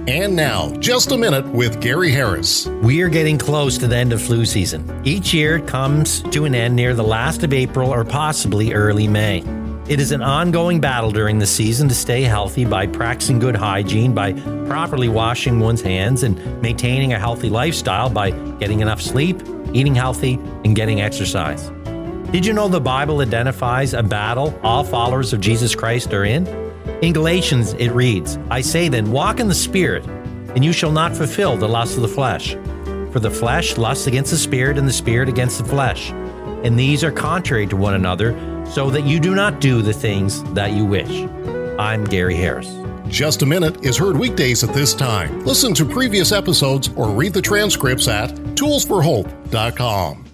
And now, Just a Minute with Gary Harris. We are getting close to the end of flu season. Each year it comes to an end near the last of April or possibly early May. It is an ongoing battle during the season to stay healthy by practicing good hygiene, by properly washing one's hands, and maintaining a healthy lifestyle by getting enough sleep, eating healthy, and getting exercise. Did you know the Bible identifies a battle all followers of Jesus Christ are in? In Galatians, it reads, "I say then, walk in the Spirit, and you shall not fulfill the lust of the flesh. For the flesh lusts against the Spirit, and the Spirit against the flesh. And these are contrary to one another, so that you do not do the things that you wish." I'm Gary Harris. Just a Minute is heard weekdays at this time. Listen to previous episodes or read the transcripts at toolsforhope.com.